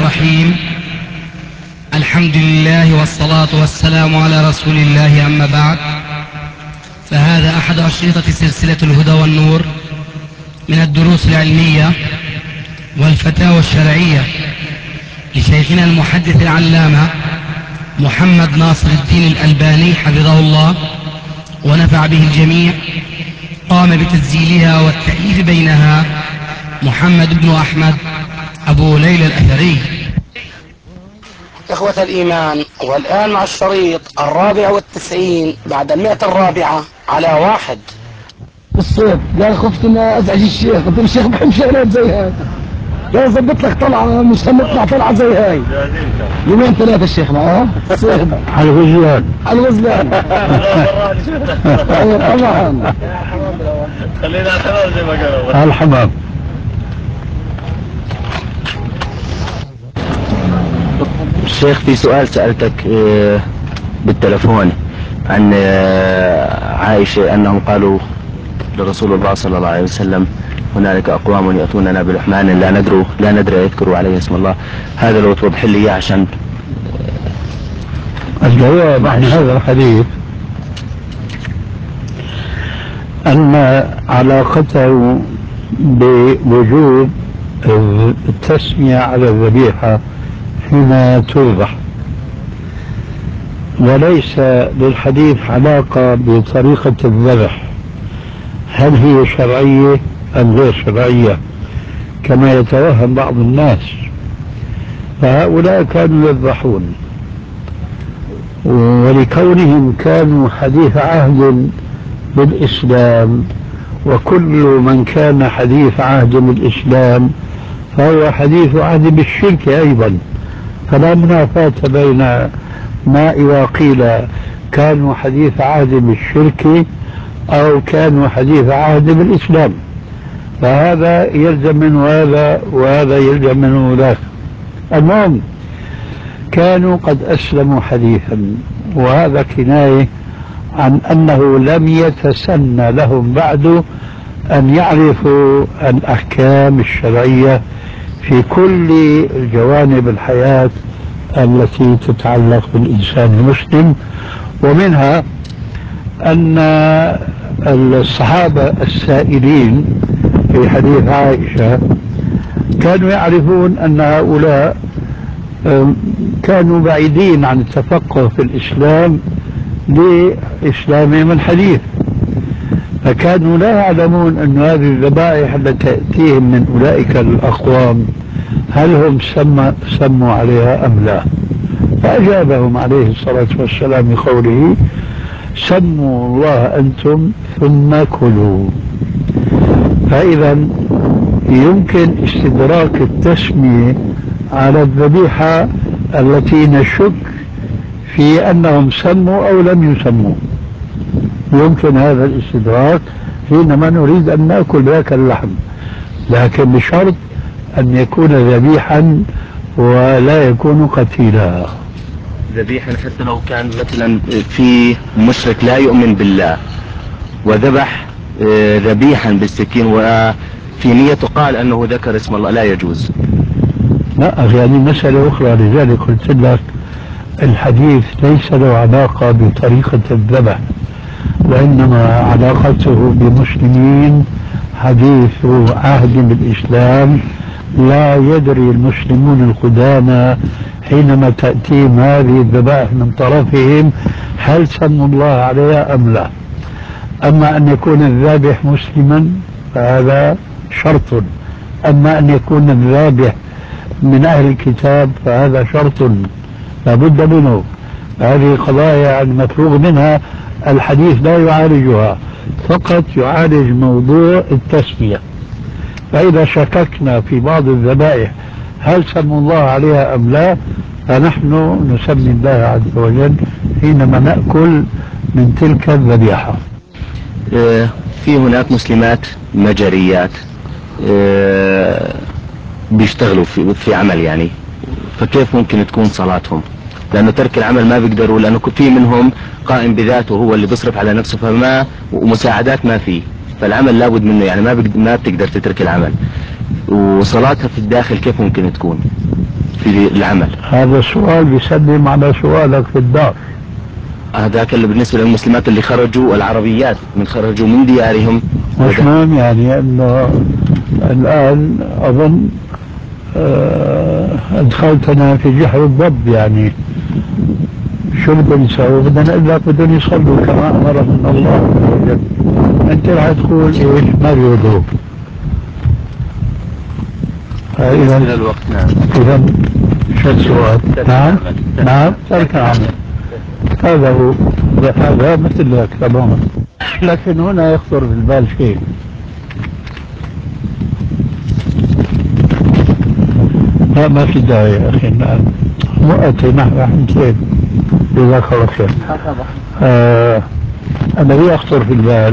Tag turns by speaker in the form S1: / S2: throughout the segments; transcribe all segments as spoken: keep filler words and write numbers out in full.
S1: الرحيم. الحمد لله والصلاة والسلام على رسول الله، أما بعد، فهذا أحد أشرطة سلسلة الهدى والنور من الدروس العلمية والفتاوى الشرعية لشيخنا المحدث العلامة محمد ناصر الدين الألباني حفظه الله ونفع به الجميع. قام بتسجيلها والتأليف بينها محمد بن أحمد أبو ليلى الأثري.
S2: إخوة الإيمان، والآن مع الشريط الرابع والتسعين بعد المئة الرابعة على واحد.
S3: الصوت قال خفت ان ازعج الشيخ، قلت له الشيخ بحب شغلات زي هاي، قال ظبط لك طلعه مش هنطلع طلعه زي هاي. يومين ثلاثه الشيخ معاه
S4: على الوزلان
S3: على الوزلان. ايوه طبعا،
S5: خلينا الحمام زي ما قالوا.
S4: على الحمام.
S6: الشيخ، في سؤال سألتك بالتلفون عن عائشة أنهم قالوا لرسول الله صلى الله عليه وسلم: هنالك أقوام يأتوننا بلحمان لا ندروا لا ندري يذكروا عليه اسم الله. هذا لو توضح لي إياه عشان
S4: الجواب عن هذا الحديث أن علاقته بوجوب التسمية على الذبيحة حين تذبح، وليس للحديث علاقة بطريقة الذبح، هل هي شرعية أم غير شرعية كما يتوهم بعض الناس. فهؤلاء كانوا يذبحون، ولكونهم كانوا حديث عهد بالإسلام، وكل من كان حديث عهد بالإسلام فهو حديث عهد بالشرك أيضا، فلا منافاة بين ما إذا قيل كانوا حديث عهد بالشرك أو كانوا حديث عهد بالإسلام، فهذا يلزم منه هذا وهذا يلزم منه ذاك. المهم كانوا قد أسلموا حديثا، وهذا كناية عن أنه لم يتسنى لهم بعد أن يعرفوا الأحكام الشرعية في كل جوانب الحياة التي تتعلق بالإنسان المسلم. ومنها أن الصحابة السائلين في حديث عائشة كانوا يعرفون أن هؤلاء كانوا بعيدين عن التفقه في الإسلام لإسلامهم الحديث، فكانوا لا يعلمون أن هذه الذبائح التي تأتيهم من أولئك الأقوام هل هم سمى سموا عليها أم لا. فأجابهم عليه الصلاة والسلام بقوله: سموا الله أنتم ثم كلوا. فإذا يمكن استدراك التسمية على الذبيحة التي نشك في أنهم سموا أو لم يسموا، يمكن هذا الاستدراك حينما نريد أن نأكل ذاك اللحم، لكن بشرط أن يكون ذبيحا ولا يكون قتيلا.
S6: ذبيحا حتى لو كان مثلا في مشرك لا يؤمن بالله وذبح ذبيحا بالسكين وفي نيته قال أنه ذكر اسم الله، لا يجوز.
S4: لا، يعني مسألة أخرى. لذلك قلت لك الحديث ليس له علاقة بطريقة الذبح، وإنما علاقته بمسلمين حديث عهد بالإسلام، لا يدري المسلمون القدامى حينما تأتيهم هذه الذبائح من طرفهم هل سموا الله عليها أم لا. أما أن يكون الذابح مسلما فهذا شرط، أما أن يكون الذابح من أهل الكتاب فهذا شرط لابد منه. هذه قضايا المفروغ منها الحديث لا يعالجها، فقط يعالج موضوع التسمية. فإذا شككنا في بعض الذبائح هل سموا الله عليها أم لا، فنحن نسمي الله عز وجل حينما نأكل من تلك الذبيحة.
S6: في هناك مسلمات مجريات بيشتغلوا في, في عمل يعني، فكيف ممكن تكون صلاتهم؟ لأنه ترك العمل ما بيقدروا، لأنه في منهم قائم بذاته هو اللي بيصرف على نفسه، فما ومساعدات ما فيه، فالعمل لابد منه يعني، ما ما بتقدر تترك العمل. وصلاتها في الداخل كيف ممكن تكون؟ في العمل.
S4: هذا السؤال بيسلم على سؤالك في الدار.
S6: هذاك اللي بالنسبة للمسلمات اللي خرجوا العربيات من خرجوا من ديارهم.
S4: مش مهم يعني انه الان اظن آه، ادخلتنا في جحر الضب يعني شو بدهم يسووا؟ بدنا نقول لك بدهم يصلوا كما امرهم الله عز وجل. انت رح تقول ايش؟ ما بيوضوا.
S6: بالنسبة للوقت. نعم.
S4: اذا شو السؤال؟ نعم نعم ترك العمل هذا هو، هذا مثل لك تماما. لكن هنا يخطر في البال شيء. لا ما في داعي يا اخي الان وقتي نحن حمتين جزاك الله خير. آه الذي يخطر في البال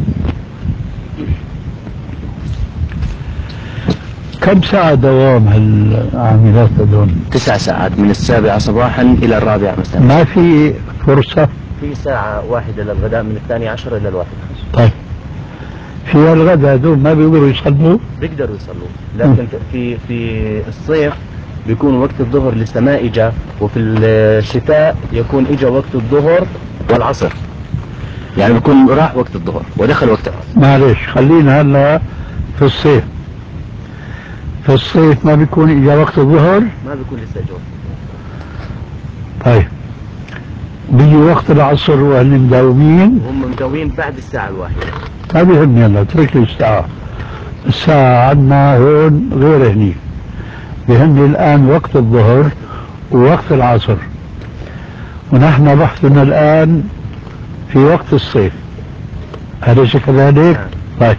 S4: كم ساعة دوام هالعاملات هذول؟
S6: تسع ساعات من السابعة صباحا إلى الرابعة مساء.
S4: ما في فرصة؟
S6: في ساعة واحدة للغداء من الثاني عشر إلى الواحد عشر.
S4: طيب في الغداء هذول ما بيقدروا يصلوا؟
S6: بيقدروا يصلوا، لكن في في الصيف بيكون وقت الظهر لسه ما اجى، وفي الشتاء يكون اجى وقت الظهر والعصر، يعني بيكون راح وقت الظهر ودخل وقت العصر.
S4: معلش خلينا هلا في الصيف. في الصيف ما بيكون اجى وقت الظهر؟
S6: ما بيكون لسه اجى وقت الظهر.
S4: طيب بيجي وقت العصر وهن مداومين؟
S6: هم مداومين بعد الساعة الواحدة.
S4: ما بيهمني هلا اترك لي الساعة. الساعة عندنا هون غير هني. بيهمني الآن وقت الظهر ووقت العصر، ونحن بحثنا الآن في وقت الصيف، أليس كذلك؟ طيب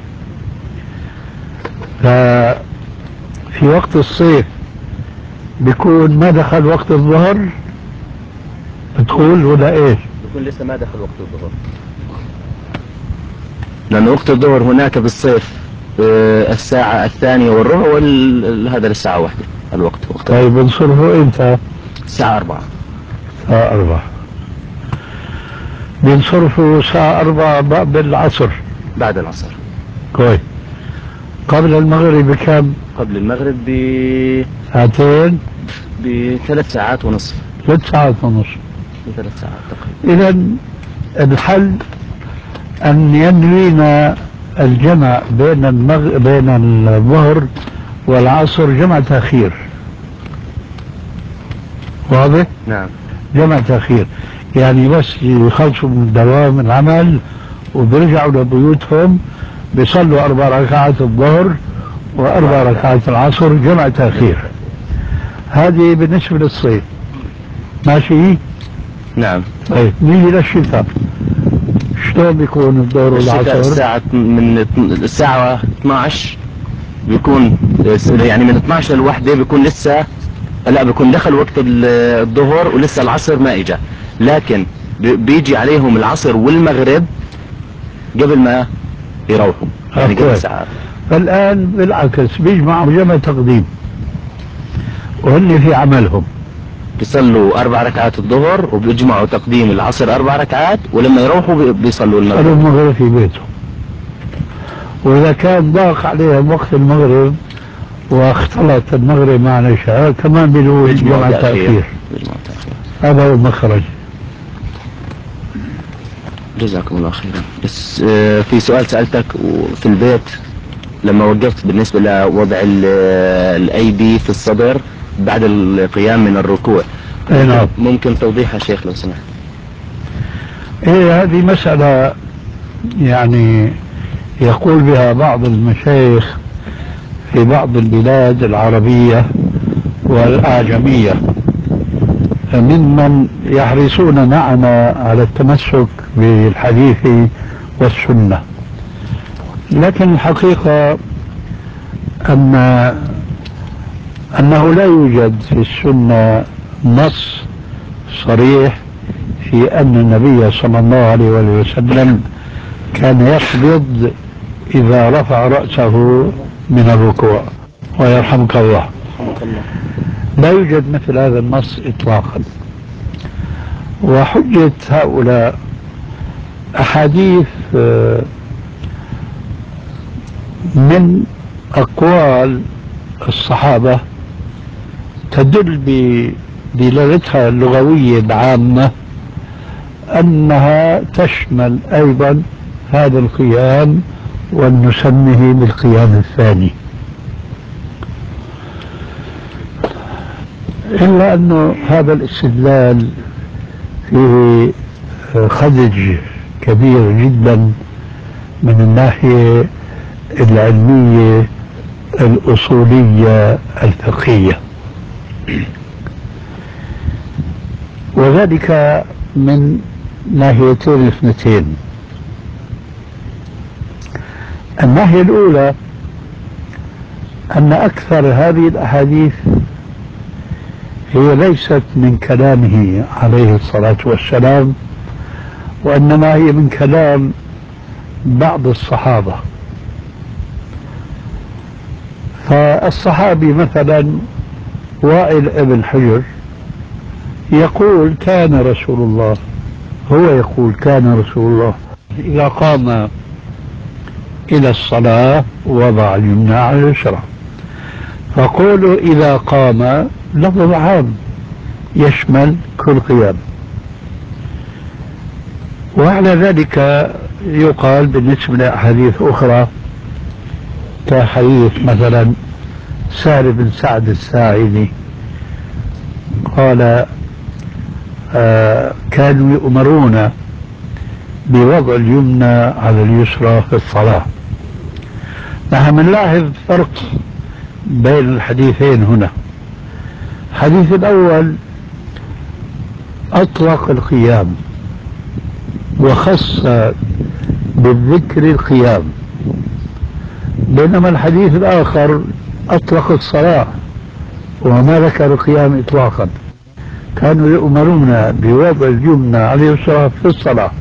S4: ففي وقت الصيف بيكون ما دخل وقت الظهر بتقول ولا ايش؟
S6: بيكون لسه ما دخل وقت الظهر، لأن وقت الظهر هناك بالصيف الساعة الثانية والربع وهذا للساعة واحدة الوقت. وقت
S4: طيب بنصرفه امتى؟
S6: الساعة أربعة.
S4: الساعة أربعة بنصرفه الساعة أربعة بعد العصر.
S6: بعد العصر.
S4: كويس. قبل المغرب بكم؟
S6: قبل المغرب ب
S4: ساعتين؟
S6: بثلاث ساعات ونصف.
S4: ثلاث ساعات ونصف.
S6: بثلاث ساعات تقريبا.
S4: إذا الحل أن ينوينا الجمع بين المغ... بين الظهر والعصر جمع تأخير. واضح؟
S6: نعم.
S4: جمع تأخير يعني بس يخلصوا من دوام العمل وبيرجعوا لبيوتهم بيصلوا أربع ركعات الظهر وأربع ركعات العصر جمع تأخير. هذه بالنسبة للصيف ماشي؟
S6: نعم.
S4: طيب نيجي للشتاء، شلون بيكون الظهر والعصر؟
S6: الساعة من الساعة اثنعش بيكون يعني من اثنعش للوحدة بيكون لسه لا بيكون دخل وقت الظهر ولسه العصر ما اجى، لكن بيجي عليهم العصر والمغرب قبل ما يروحوا يعني قبل ساعات.
S4: فالآن بالعكس بيجمعوا جمع تقديم وهن في عملهم
S6: بيصلوا أربع ركعات الظهر وبيجمعوا تقديم العصر أربع ركعات، ولما يروحوا بيصلوا المغرب.
S4: صلوا المغرب في بيتهم. وإذا كان ضاق عليهم وقت المغرب واختلط المغرب مع العشاء كمان بيجوا جمع تأخير. هذا هو المخرج.
S6: جزاكم الله خيرا. بس في سؤال سألتك في البيت لما وقفت بالنسبة لوضع الأيدي في الصدر بعد القيام من الركوع،
S4: نعم.
S6: ممكن توضيحها شيخ لو سمحت؟
S4: ايه هذه مسألة يعني يقول بها بعض المشايخ في بعض البلاد العربية والأعجمية ممن يحرصون معنا على التمسك بالحديث والسنة، لكن الحقيقة أن أنه لا يوجد في السنة نص صريح في أن النبي صلى الله عليه وسلم كان يقبض إذا رفع رأسه من الركوع. ويرحمك الله. لا يوجد مثل هذا النص إطلاقا. وحجة هؤلاء أحاديث من أقوال الصحابة تدل بدلالتها اللغوية العامة أنها تشمل أيضا هذا القيام ونسميه بالقيام الثاني. إلا أنه هذا الاستدلال فيه خدج كبير جدا من الناحية العلمية الأصولية الفقهية، وذلك من ناحيتين اثنتين. الناحية الأولى أن أكثر هذه الأحاديث هي ليست من كلامه عليه الصلاة والسلام، وإنما هي من كلام بعض الصحابة. فالصحابي مثلا وائل ابن حجر يقول كان رسول الله، هو يقول كان رسول الله إذا قام إلى الصلاة وضع اليمنى على اليسرى. فقولوا إذا قام لفظ عام يشمل كل قيام. وعلى ذلك يقال بالنسبة لأحاديث أخرى كحديث مثلا سهل بن سعد الساعدي قال آه كانوا يؤمرون بوضع اليمنى على اليسرى في الصلاة. نحن نلاحظ فرق بين الحديثين هنا. الحديث الأول أطلق القيام وخص بالذكر القيام، بينما الحديث الآخر أطلق الصلاة وما ذكر القيام إطلاقا. كانوا يؤمرون بوضع اليمنى على اليسرى في الصلاة.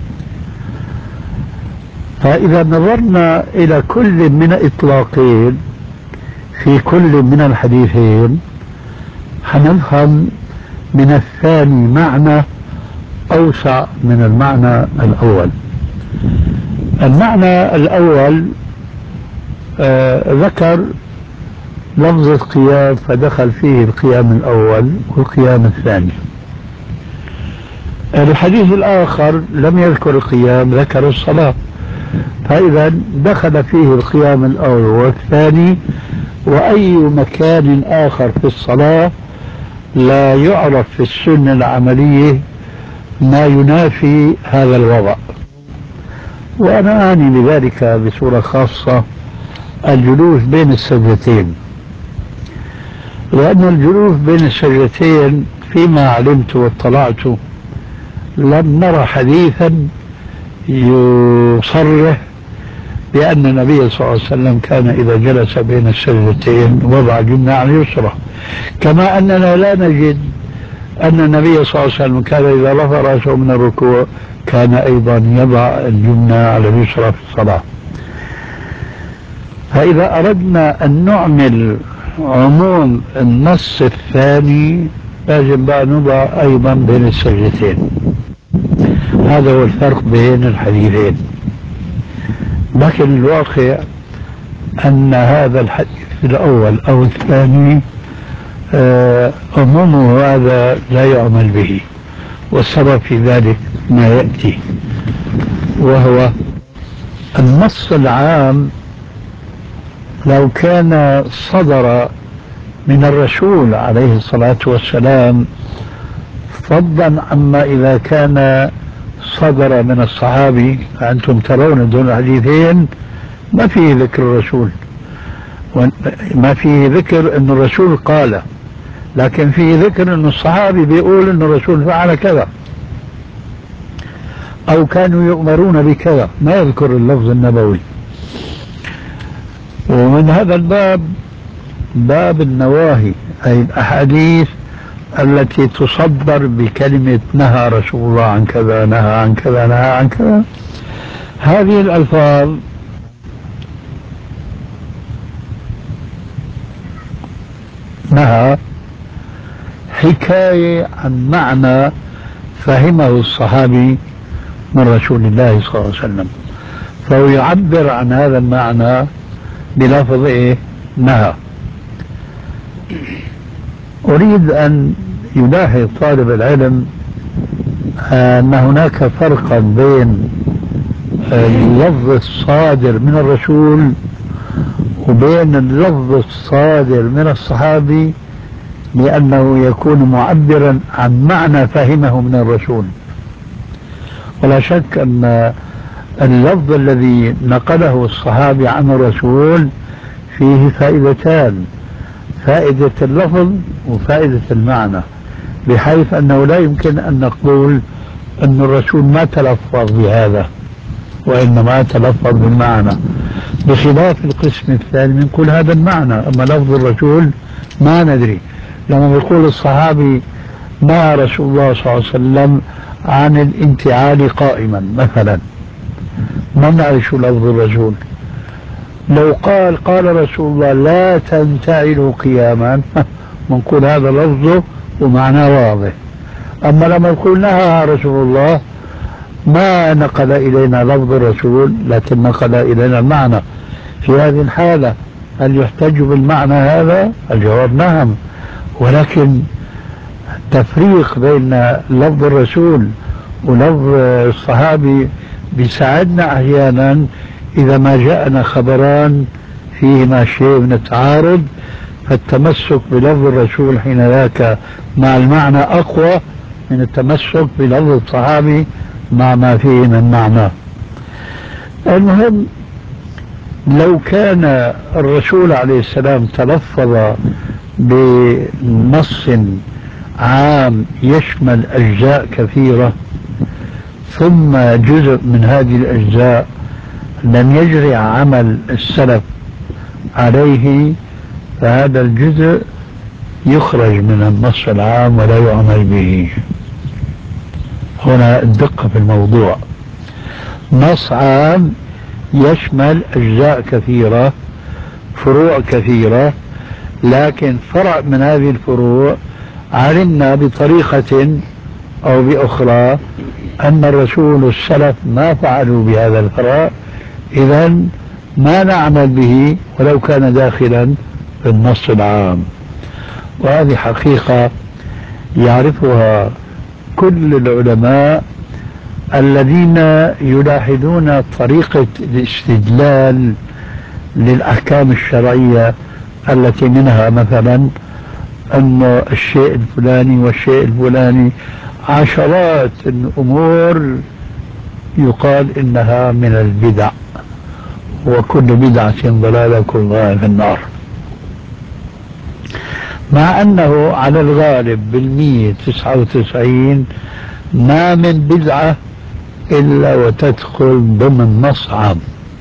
S4: فإذا نظرنا إلى كل من إطلاقين في كل من الحديثين حنفهم من الثاني معنى أوسع من المعنى الأول. المعنى الأول آه ذكر لفظ القيام فدخل فيه القيام الأول والقيام الثاني. الحديث الآخر لم يذكر القيام، ذكر الصلاة، فإذا دخل فيه القيام الأول والثاني. وأي مكان آخر في الصلاة لا يعرف في السنة العملية ما ينافي هذا الوضع. وأنا أعني بذلك بصورة خاصة الجلوس بين السجدتين، لأن الجلوس بين السجدتين فيما علمت واطلعت لم نرى حديثا يصرح بأن النبي صلى الله عليه وسلم كان إذا جلس بين السجدتين وضع اليمنى على اليسرى، كما أننا لا نجد أن النبي صلى الله عليه وسلم كان إذا رفع رأسه من الركوع كان أيضا يضع اليمنى على اليسرى في الصلاة. فإذا أردنا أن نعمل عموم النص الثاني لازم بقى نضع أيضا بين السجدتين. هذا هو الفرق بين الحديثين. لكن الواقع أن هذا الحديث الأول أو الثاني عمومه هذا لا يعمل به، والسبب في ذلك ما يأتي، وهو النص العام لو كان صدر من الرسول عليه الصلاة والسلام فضلا عما إذا كان صدر من الصحابي، فأنتم ترون دون الحديثين ما فيه ذكر الرسول، ما فيه ذكر أن الرسول قال، لكن فيه ذكر أن الصحابي بيقول أن الرسول فعل كذا أو كانوا يؤمرون بكذا، ما يذكر اللفظ النبوي. ومن هذا الباب باب النواهي، أي الأحاديث التي تصدر بكلمة نهى رسول الله عن كذا، نهى عن كذا، نهى عن كذا. هذه الألفاظ نهى حكاية عن معنى فهمه الصحابي من رسول الله صلى الله عليه وسلم، فهو يعبر عن هذا المعنى بلفظ إيه؟ نهى. أريد أن يلاحظ طالب العلم أن هناك فرقا بين اللفظ الصادر من الرسول وبين اللفظ الصادر من الصحابي، لأنه يكون معبرا عن معنى فهمه من الرسول. ولا شك أن اللفظ الذي نقله الصحابي عن الرسول فيه فائدتان: فائدة اللفظ وفائدة المعنى، بحيث أنه لا يمكن أن نقول أن الرسول ما تلفظ بهذا وإنما تلفظ بالمعنى، بخلاف القسم الثاني من كل هذا المعنى. أما لفظ الرسول ما ندري. لما يقول الصحابي نهى رسول الله صلى الله عليه وسلم عن الانتعال قائما مثلا، ما نعرف شو لفظ الرسول. لو قال قال رسول الله لا تنتعلوا قياما منقول هذا لفظه ومعناه واضح. أما لما يقول نهى رسول الله ما نقل إلينا لفظ الرسول لكن نقل إلينا المعنى. في هذه الحالة هل يحتج بالمعنى هذا؟ الجواب نعم، ولكن التفريق بين لفظ الرسول ولفظ الصحابي بيساعدنا أحيانا إذا ما جاءنا خبران فيهما شيء من التعارض، فالتمسك بلفظ الرسول حين ذاك مع المعنى أقوى من التمسك بلفظ الصحابي مع ما فيه من معنى. المهم، لو كان الرسول عليه السلام تلفظ بنص عام يشمل أجزاء كثيرة ثم جزء من هذه الأجزاء لم يجري عمل السلف عليه، فهذا الجزء يخرج من النص العام ولا يعمل به. هنا الدقة في الموضوع. نص عام يشمل أجزاء كثيرة، فروع كثيرة، لكن فرع من هذه الفروع علمنا بطريقة أو بأخرى أن الرسول والسلف ما فعلوا بهذا الفرع، إذن ما نعمل به ولو كان داخلا في النص العام. وهذه حقيقة يعرفها كل العلماء الذين يلاحظون طريقة الاستدلال للأحكام الشرعية، التي منها مثلا أن الشيء الفلاني والشيء الفلاني عشرات الأمور يقال إنها من البدع، وكل بدعة ضلالة كل ضلالة في النار، مع أنه على الغالب بالمية تسعة وتسعين ما من بدعة إلا وتدخل ضمن نص عام.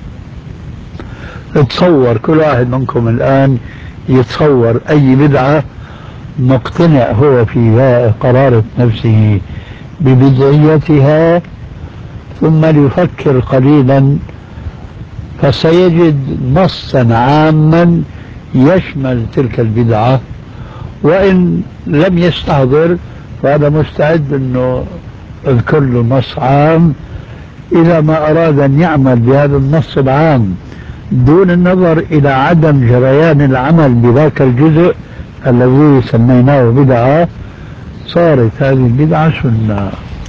S4: تصور كل واحد منكم الآن يتصور أي بدعة مقتنع هو في قرارة نفسه ببدعيتها، ثم ليفكر قليلا فسيجد نصا عاما يشمل تلك البدعة، وإن لم يستحضر فهذا مستعد أنه اذكر له نص عام إذا ما أراد أن يعمل بهذا النص العام دون النظر إلى عدم جريان العمل بذاك الجزء الذي سميناه بدعة، صارت هذه البدعة سنة.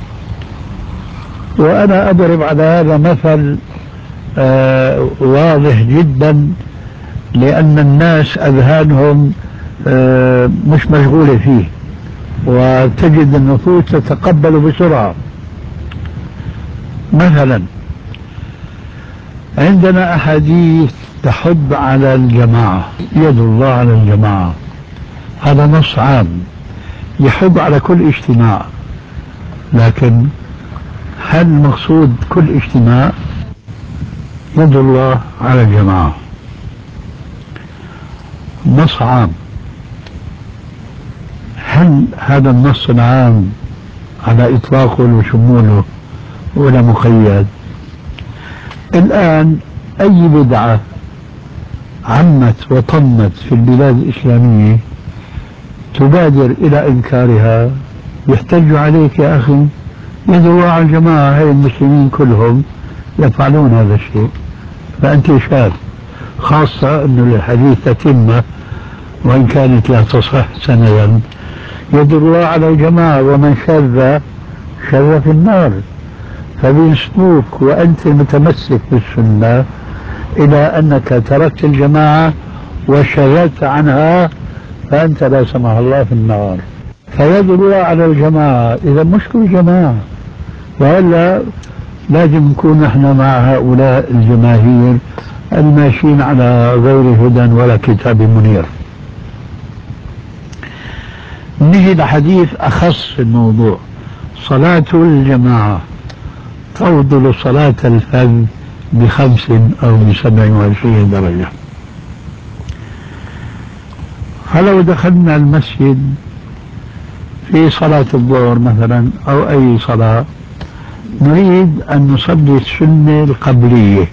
S4: وأنا أضرب على هذا مثل آه واضح جدا، لأن الناس أذهانهم آه مش مشغولة فيه، وتجد النصوص تتقبل بسرعة. مثلا عندنا أحاديث تحض على الجماعة، يد الله على الجماعة، هذا نص عام يحض على كل اجتماع، لكن هل مقصود كل اجتماع؟ يد الله على الجماعة نص عام، هل هذا النص العام على إطلاقه وشموله ولا مقيد؟ الآن أي بدعة عمت وطمت في البلاد الإسلامية تبادر إلى إنكارها، يحتج عليك يا أخي يد الله على الجماعة، هي المسلمين كلهم يفعلون هذا الشيء، فأنت شاذ، خاصة أن الحديث تتمة وإن كانت لا تصح سندا، يدل على الجماعة، ومن شذ شذ في النار. فبيسلوك وأنت متمسك بالسنة إلى أنك تركت الجماعة وشذت عنها، فأنت لا سمح الله في النار. فيدل على الجماعة، إذا مش كل جماعة، وإلا لازم نكون نحن مع هؤلاء الجماهير الماشيين على غير هدى ولا كتاب منير. نجي لحديث أخص في الموضوع: صلاة الجماعة تفضل صلاة الفرد بخمس أو بسبع وعشرين درجة. فلو دخلنا المسجد في صلاة الظهر مثلا أو أي صلاة، نريد أن نصلي السنة القبلية،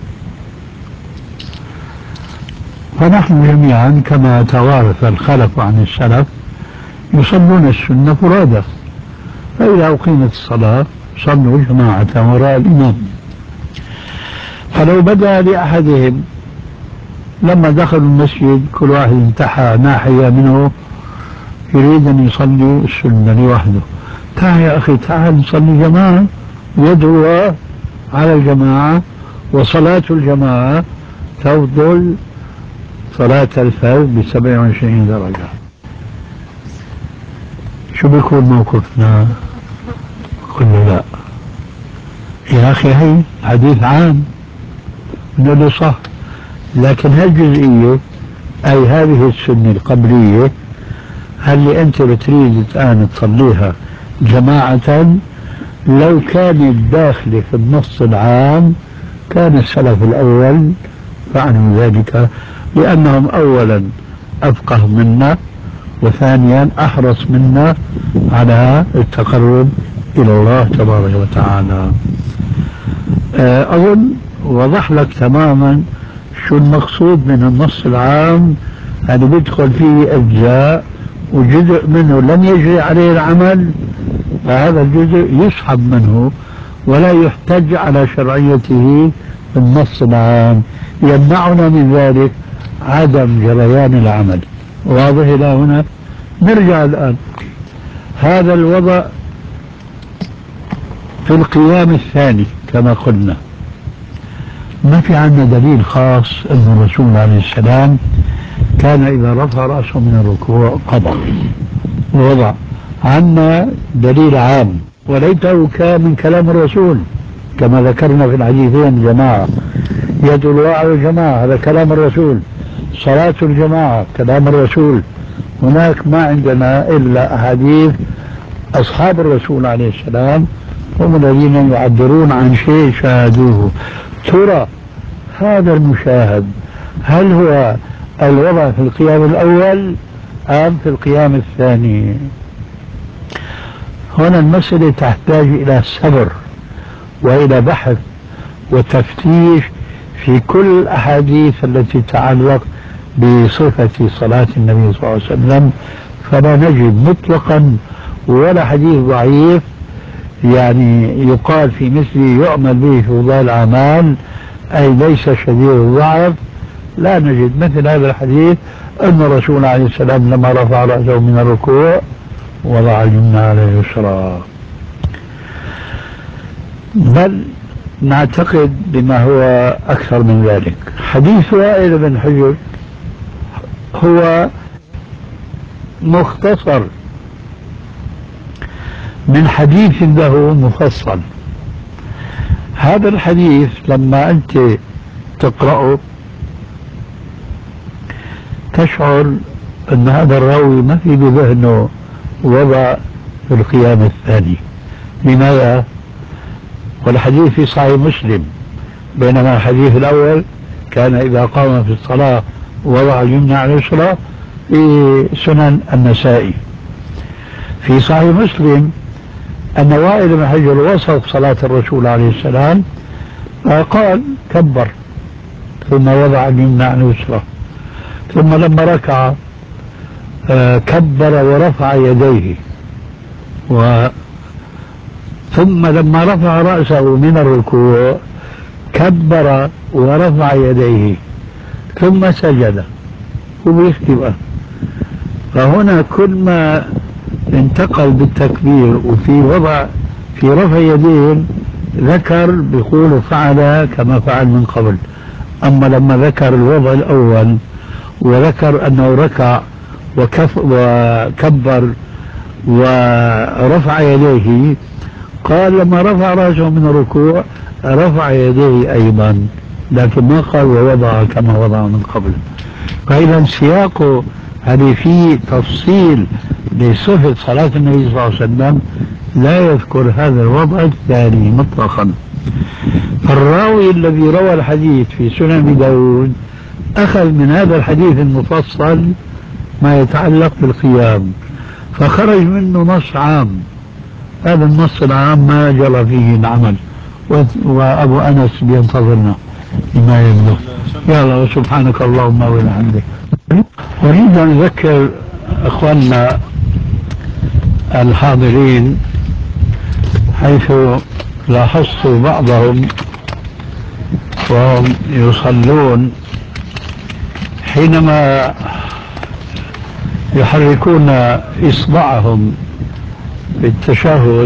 S4: فنحن جميعا كما توارث الخلف عن السلف يصلون السنة فرادى، فإذا أقيمت الصلاة صلوا جماعة وراء الإمام. فلو بدا لأحدهم لما دخلوا المسجد كل واحد انتحى ناحية منه يريد أن يصلي السنة لوحده، تعال يا أخي تعال نصلي جماعة، يدعو على الجماعة، وصلاة الجماعة تفضل صلاة الفرد بسبع وعشرين درجة. شو بيكون موقفنا؟ قلنا لا يا أخي، هي حديث عام نقول له صح، لكن هالجزئية أي هذه السنة القبلية هل أنت بتريد الآن تصليها جماعة، لو كانت داخلة في النص العام كان السلف الأول فعلوا ذلك، لأنهم أولا أفقه منا، وثانيا أحرص منا على التقرب إلى الله تبارك وتعالى. أظن وضح لك تماما شو المقصود من النص العام، يعني بيدخل فيه أجزاء وجزء منه لم يجري عليه العمل، فهذا الجزء يسحب منه ولا يحتج على شرعيته النص العام، يمنعنا من ذلك عدم جريان العمل. واضح إلى هنا؟ نرجع الآن، هذا الوضع في القيام الثاني كما قلنا ما في عندنا دليل خاص أن الرسول عليه السلام كان إذا رفع رأسه من الركوع قضى ووضع. عندنا دليل عام وليته كان من كلام الرسول كما ذكرنا في الحديثين: جماعة، يد الله على الجماعة هذا كلام الرسول، صلاة الجماعة كلام الرسول. هناك ما عندنا إلا أحاديث أصحاب الرسول عليه السلام، هم الذين يعبرون عن شيء شاهدوه. ترى هذا المشاهد هل هو الوضع في القيام الأول أم في القيام الثاني؟ هنا المسألة تحتاج إلى صبر وإلى بحث وتفتيش في كل الأحاديث التي تتعلق بصفة صلاة النبي صلى الله عليه وسلم، فلا نجد مطلقا ولا حديث ضعيف يعني يقال في مثله يعمل به في فضائل الأعمال أي ليس شديد الضعف. لا نجد مثل هذا الحديث أن الرسول عليه السلام لما رفع رأسه من الركوع وضع اليمنى على اليسرى، بل نعتقد بما هو أكثر من ذلك. حديث وائل بن حجر هو مختصر من حديث له مفصل. هذا الحديث لما أنت تقرأه تشعر أن هذا الراوي ما في بذهنه وضع في القيام الثاني. لماذا؟ والحديث في صحيح مسلم، بينما الحديث الأول كان إذا قام في الصلاة وضع اليمنى على اليسرى في سنن النسائي. في صحيح مسلم أن وائل بن حجر وصف صلاة الرسول عليه السلام فقال كبر ثم وضع اليمنى على اليسرى، ثم لما ركع كبر ورفع يديه، و ثم لما رفع رأسه من الركوع كبر ورفع يديه ثم سجد. وبيكتب فهنا كل ما انتقل بالتكبير وفي وضع في رفع يدين ذكر بيقول فعل كما فعل من قبل. أما لما ذكر الوضع الأول وذكر أنه ركع وكف وكبر ورفع يديه، قال لما رفع رأسه من الركوع رفع يديه أيضا، لكن ما قال ووضع كما وضع من قبل. فإذا سياقه هذه فيه تفصيل لصفة صلاة النبي صلى الله عليه وسلم، لا يذكر هذا الوضع الثاني مطلقا. فالراوي الذي روى الحديث في سنن أبي داود أخذ من هذا الحديث المفصل ما يتعلق بالقيام، فخرج منه نص عام. هذا النص العام ما جرى فيه العمل، وأبو أنس بينتظرنا لما يبلغ. يلا سبحانك اللهم وبحمدك. أريد أن أذكر أخواننا الحاضرين، حيث لاحظت بعضهم وهم يصلون حينما يحركون إصبعهم بالتشهد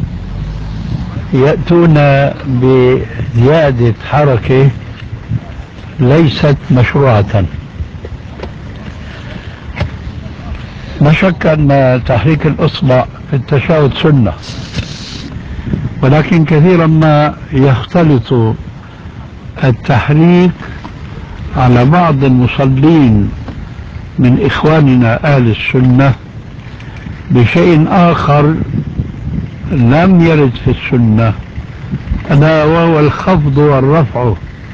S4: يأتون بزيادة حركة ليست مشروعة. لا شك أن تحريك الإصبع في التشهد سنة، ولكن كثيرا ما يختلط التحريك على بعض المصلين من إخواننا أهل السنة بشيء آخر لم يرد في السنة، ألا وهو الخفض والرفع.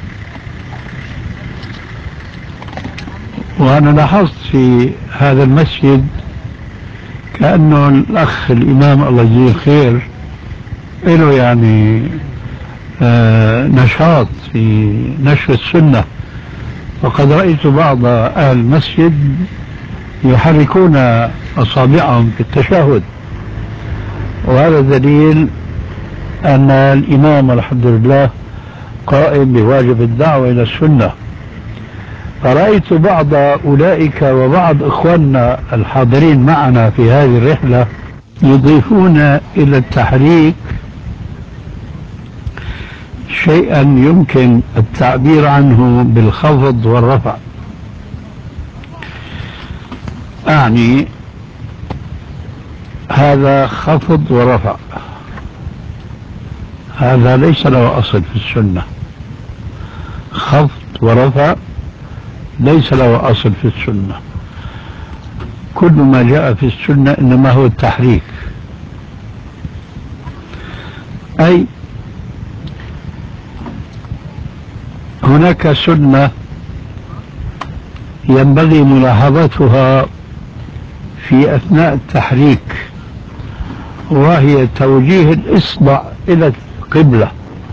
S4: وأنا لاحظت في هذا المسجد كأنه الأخ الإمام الله يجزيه خير له يعني آه نشاط في نشر السنة، وقد رأيت بعض أهل المسجد يحركون أصابعهم في التشهد، وهذا دليل أن الإمام الحمد لله قائم بواجب الدعوة إلى السنة. فرأيت بعض أولئك وبعض إخواننا الحاضرين معنا في هذه الرحلة يضيفون إلى التحريك شيئا يمكن التعبير عنه بالخفض والرفع. أعني هذا خفض ورفع، هذا ليس له أصل في السنة. خفض ورفع ليس له أصل في السنة. كل ما جاء في السنة إنما هو التحريك، أي هناك سنة ينبغي ملاحظتها في أثناء التحريك، وهي توجيه الإصبع إلى القبلة.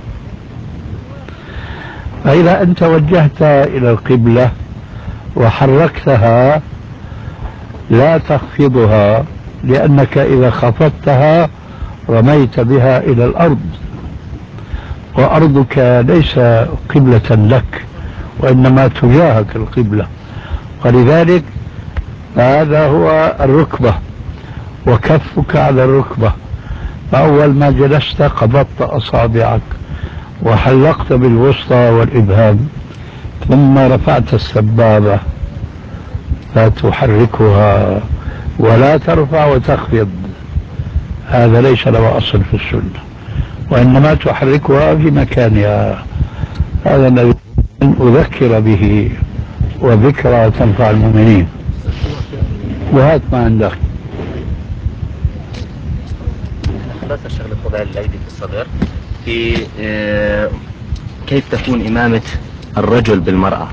S4: فإذا أنت وجهت إلى القبلة وحركتها لا تخفضها، لأنك إذا خفضتها رميت بها إلى الأرض، وأرضك ليس قبلة لك وإنما تجاهك القبلة. ولذلك هذا هو الركبة وكفك على الركبة، فأول ما جلست قبضت أصابعك وحلقت بالوسطى والإبهام، ثم رفعت السبابة فتحركها ولا ترفع وتخفض. هذا ليس له أصل في السنة، وإنما تحركها في مكانها. هذا الذي أذكر به، وذكرى تنفع المؤمنين. وهات ما عندك.
S6: خلاص الشغل وضع الأيدي في الصدر في آه كيف تكون إمامة الرجل بالمرأة؟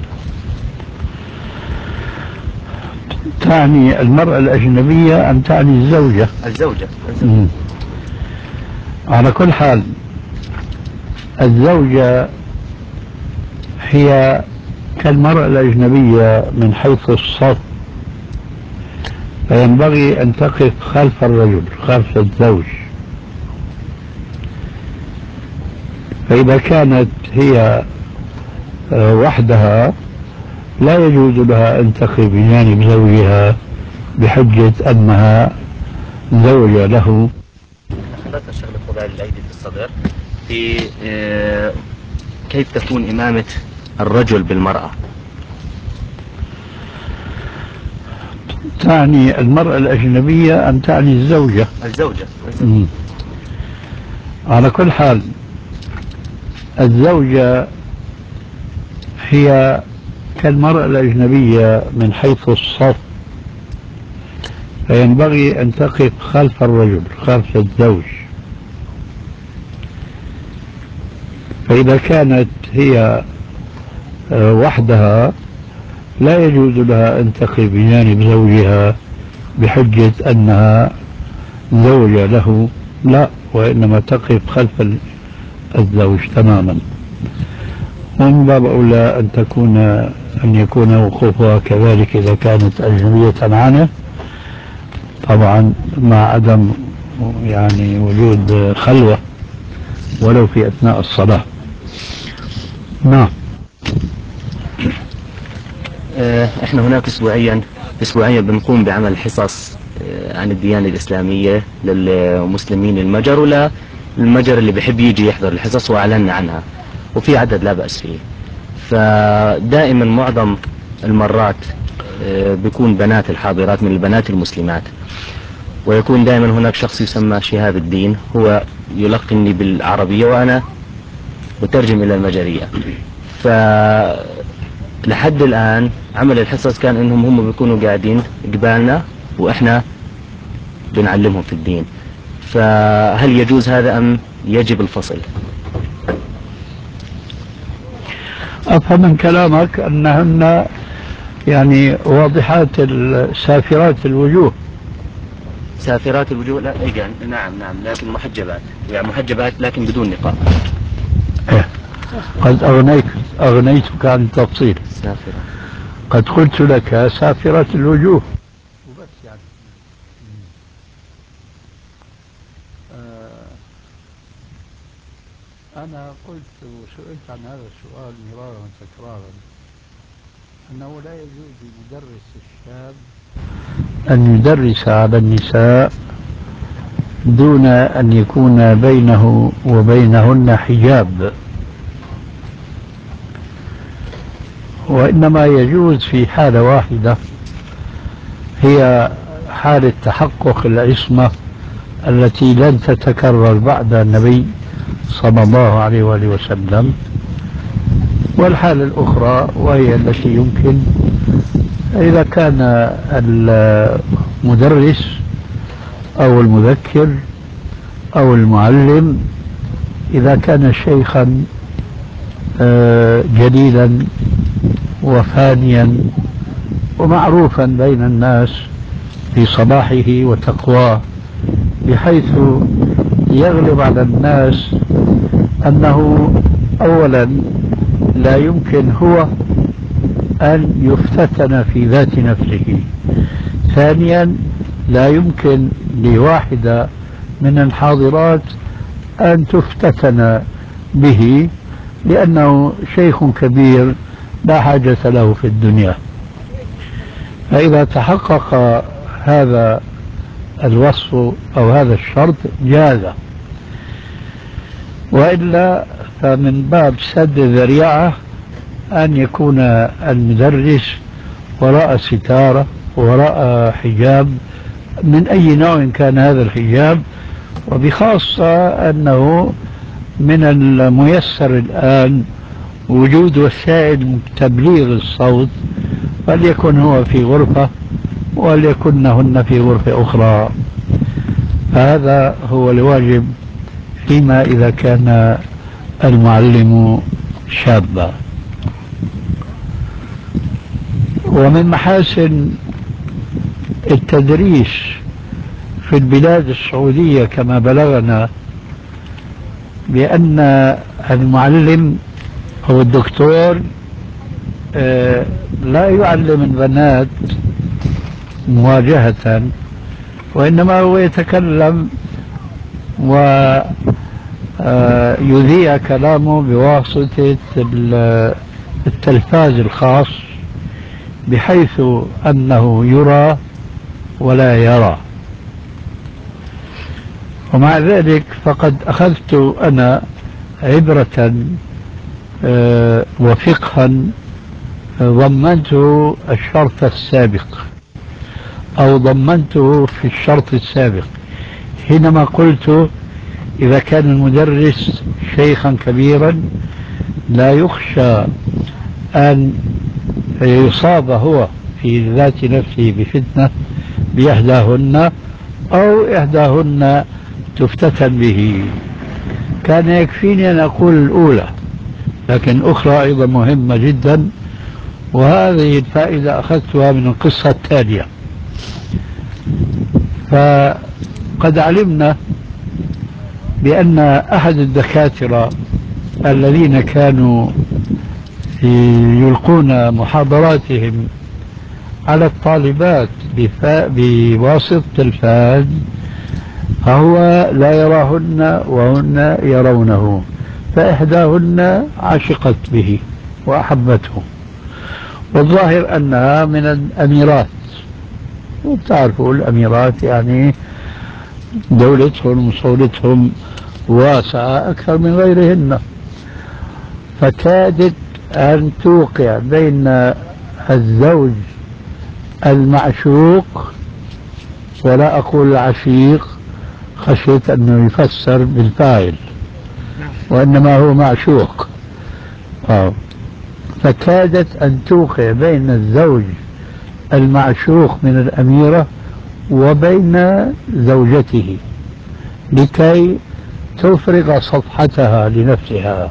S4: تعني المرأة الأجنبية أم تعني الزوجة؟
S6: الزوجة,
S4: الزوجة. على كل حال الزوجة هي كالمرأة الأجنبية من حيث الصف، فينبغي أن تقف خلف الرجل خلف الزوج. فإذا كانت هي وحدها لا يجوز لها أن تقف بجانب زوجها بحجة أنها زوجة له.
S6: حضرتك شغلة وضع الأيدي في الصدر في آه كيف تكون إمامة الرجل بالمرأة؟
S4: تعني المرأة الأجنبية أم تعني الزوجة؟
S6: الزوجة.
S4: مم. على كل حال الزوجة هي كالمرأة الأجنبية من حيث الصف، فينبغي أن تقف خلف الرجل خلف الزوج. فإذا كانت هي وحدها لا يجوز لها أن تقف بجانب زوجها بحجة أنها زوجة له، لا، وإنما تقف خلف الزوج تماما. ومن باب أولى أن تكون أن يكون وقوفها كذلك إذا كانت أجنبية عنه، طبعا مع عدم يعني وجود خلوة ولو في أثناء الصلاة. نعم.
S6: احنا هناك اسبوعيا اسبوعيا بنقوم بعمل حصص عن الديانة الإسلامية للمسلمين المجر ولا المجر اللي بحب يجي يحضر الحصص، وأعلنا عنها وفي عدد لا بأس فيه. فدائما معظم المرات بيكون بنات الحاضرات من البنات المسلمات، ويكون دائما هناك شخص يسمى شهاب الدين، هو يلقني بالعربية وأنا أترجم إلى المجرية. فلحد الآن عمل الحصص كان إنهم هم بيكونوا قاعدين قبالنا وإحنا بنعلمهم في الدين. فهل يجوز هذا أم يجب الفصل؟
S4: أفهم من كلامك أنهن يعني واضحات السافرات الوجوه.
S6: سافرات الوجوه، لا إيه، نعم نعم، لكن محجبات، يعني محجبات لكن بدون نقاب.
S4: إيه. قد أغنيت أغنيتك عن التفصيل.
S6: سافرة.
S4: قد قلت لك سافرات الوجوه وبس يعني. آه أنا قلت وسئلت عن هذا السؤال مرارا وتكرارا أنه لا يجوز لمدرس الشاب أن يدرس على النساء دون أن يكون بينه وبينهن حجاب، وإنما يجوز في حالة واحدة، هي حالة تحقق العصمة التي لن تتكرر بعد النبي صلى الله عليه وآله وسلم. والحالة الأخرى وهي التي يمكن إذا كان المدرس أو المذكر أو المعلم إذا كان شيخا جليلا وفانيا ومعروفا بين الناس في صلاحه وتقواه، بحيث يغلب على الناس أنه أولا لا يمكن هو أن يفتتن في ذات نفسه، ثانيا لا يمكن لواحدة من الحاضرات أن تفتتن به لأنه شيخ كبير لا حاجة له في الدنيا. فإذا تحقق هذا الوصف أو هذا الشرط جاز، وإلا فمن باب سد الذريعة أن يكون المدرس وراء ستارة وراء حجاب من أي نوع كان هذا الحجاب، وبخاصة أنه من الميسر الآن وجود وسائل تبليغ الصوت، فليكن هو في غرفة وليكنهن في غرفة أخرى. فهذا هو الواجب فيما إذا كان المعلم شابا. ومن محاسن التدريس في البلاد السعودية كما بلغنا بأن المعلم أو الدكتور لا يعلم البنات مواجهة، وإنما هو يتكلم ويذيع كلامه بواسطة التلفاز الخاص، بحيث أنه يرى ولا يرى. ومع ذلك فقد أخذت أنا عبرة آه، وفقها ضمنته الشرط السابق أو ضمنته في الشرط السابق حينما قلت إذا كان المدرس شيخا كبيرا لا يخشى أن يصاب هو في ذات نفسه بفتنة بإحداهن أو إحداهن تفتتن به. كان يكفيني أن أقول الأولى، لكن أخرى أيضا مهمة جدا، وهذه الفائدة أخذتها من القصة التالية. فقد علمنا بأن أحد الدكاترة الذين كانوا يلقون محاضراتهم على الطالبات بواسطة التلفاز فهو لا يراهن وهن يرونه، فإحداهن عشقت به وأحبته، والظاهر أنها من الأميرات، وتعرفوا الأميرات يعني دولتهم وصولتهم واسعة أكثر من غيرهن، فكادت أن توقع بين الزوج المعشوق، ولا أقول العشيق خشية أنه يفسر بالفاعل، وإنما هو معشوق. آه. فكادت أن توقع بين الزوج المعشوق من الأميرة وبين زوجته لكي تفرغ صفحتها لنفسها.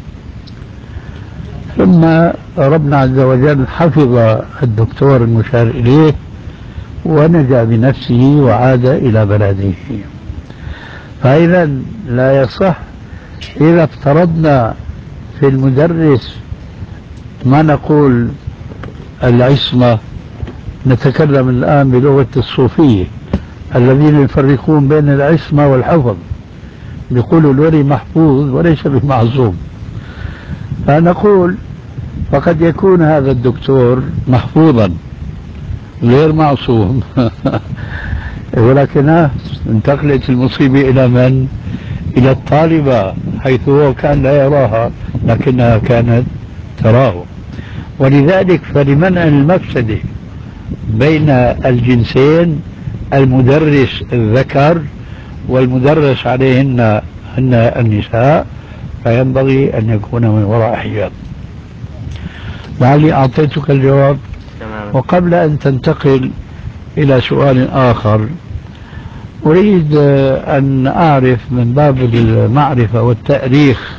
S4: ثم ربنا عز وجل حفظ الدكتور المشار إليه ونجا بنفسه وعاد إلى بلده. فإذا لا يصح إذا افترضنا في المدرس ما نقول العصمة، نتكلم الآن بلغة الصوفية الذين يفرقون بين العصمة والحفظ، يقولوا الولي محفوظ وليس بمعصوم. فنقول فقد يكون هذا الدكتور محفوظا غير معصوم ولكنها انتقلت المصيبة إلى من؟ إلى الطالبة، حيث هو كان لا يراها لكنها كانت تراه. ولذلك فلمنع المفسدة بين الجنسين، المدرس الذكر والمدرس عليهن هن النساء، فينبغي أن يكون من وراء حجاب. لعلي أعطيتك الجواب.
S6: تمام.
S4: وقبل أن تنتقل إلى سؤال آخر أريد أن أعرف من باب المعرفة والتأريخ،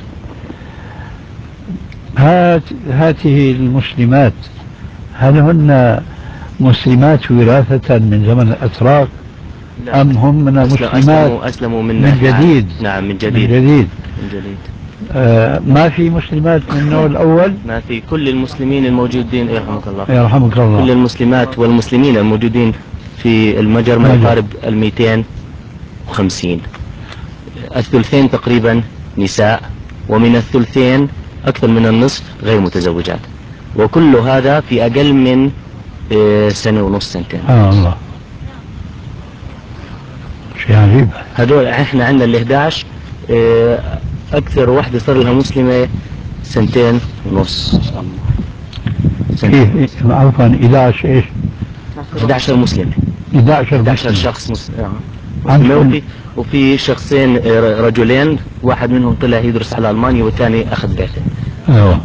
S4: هات هاته المسلمات هل هن مسلمات وراثة من زمن الأتراك أم هم من المسلمات
S6: أسلموا, أسلموا من,
S4: من جديد؟
S6: نعم من جديد
S4: من جديد,
S6: من جديد.
S4: آه ما في مسلمات من النوع الأول؟
S6: ما في. كل المسلمين الموجودين يرحمك الله
S4: يرحمك الله
S6: كل المسلمات والمسلمين الموجودين في المجر ما يقارب المئتين وخمسين. الثلثين تقريبا نساء، ومن الثلثين أكثر من النصف غير متزوجات، وكل هذا في أقل من سنة ونص سنتين.
S4: آه الله، شيء عجيب.
S6: هذول احنا عندنا ال إحدى عشر أكثر واحدة صار لها مسلمة سنتين ونص.
S4: كيف عفوا إحدى عشر إيش؟
S6: إحدى عشر مسلم.
S4: إحدى عشر
S6: إحدى عشر شخص مسلم. وفي وفي شخصين رجلين، واحد منهم طلع يدرس على ألمانيا والثاني أخذ بعثة.
S4: أيوه.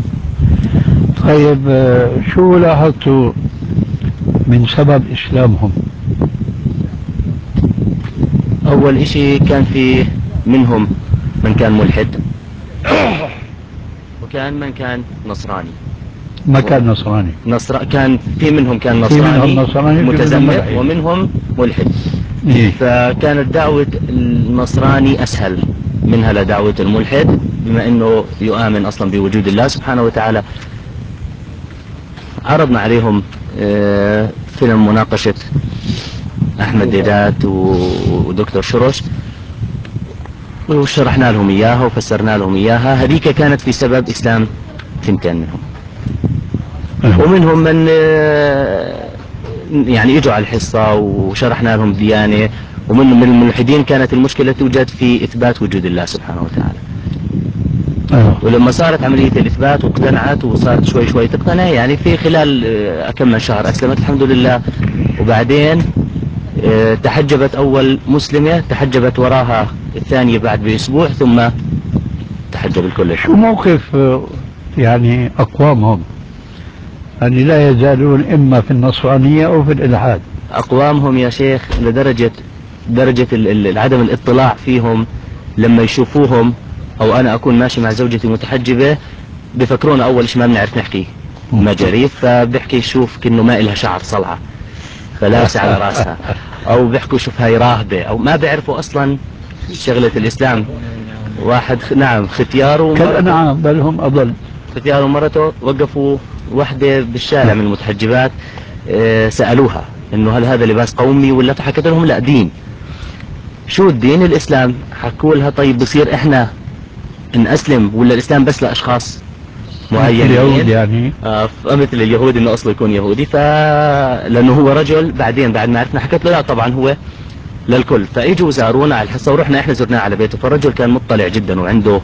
S4: طيب شو لاحظتوا من سبب إسلامهم؟
S6: أول إشي كان في منهم من كان ملحد وكان من كان نصراني.
S4: ما كان نصراني.
S6: نصر كان في منهم كان
S4: في
S6: نصراني,
S4: منهم نصراني
S6: متزمت ومنهم ملحد.
S4: إيه؟
S6: فكانت دعوة النصراني أسهل منها لدعوة الملحد، بما أنه يؤمن أصلا بوجود الله سبحانه وتعالى. عرضنا عليهم فيلم مناقشة أحمد ديدات ودكتور شروش، وشرحنا لهم إياها وفسرنا لهم إياها. هذيك كانت في سبب إسلام ثنتين منهم. ومنهم من يعني اجوا على الحصة وشرحنا لهم ديانة، ومن من الملحدين كانت المشكلة توجد في إثبات وجود الله سبحانه وتعالى.
S4: أيوة.
S6: ولما صارت عملية الإثبات واقتنعت وصارت شوي شوي تقتنع، يعني في خلال آه، كم من شهر أسلمت الحمد لله. وبعدين آه، تحجبت أول مسلمة، تحجبت وراها الثانية بعد بأسبوع، ثم تحجب الكل.
S4: شو موقف آه، يعني أقوامهم أن لا يزالون إما في النصرانية أو في الإلحاد؟
S6: أقوامهم يا شيخ لدرجة درجة ال- ال- عدم الاطلاع فيهم، لما يشوفوهم أو أنا أكون ماشي مع زوجتي متحجبة بفكرون أول شيء ما بنعرف نحكي مجاريف، فبحكي شوف كأنه ما إلها شعر صلعة فلابسة على راسها، أو بيحكوا شوف هاي راهبة، أو ما بيعرفوا أصلا شغلة الإسلام. واحد خ- نعم ختيار ومرته،
S4: كالأنعام بل هم أضل.
S6: ختيار ومرته وقفوا وحدة بالشارع من المتحجبات، آه، سألوها إنه هل هذا لباس قومي ولا، فحكت لهم لا دين. شو الدين؟ الإسلام. حكوا لها طيب بصير إحنا نأسلم ولا الإسلام بس لأشخاص معينين؟
S4: اليهود يعني.
S6: آه مثل اليهود إنه أصله يكون يهودي، ف لأنه هو رجل. بعدين بعد ما عرفنا حكت له لا طبعا هو للكل. فاجوا زارونا على الحصة ورحنا إحنا زرناه على بيته، فالرجل كان مطلع جدا وعنده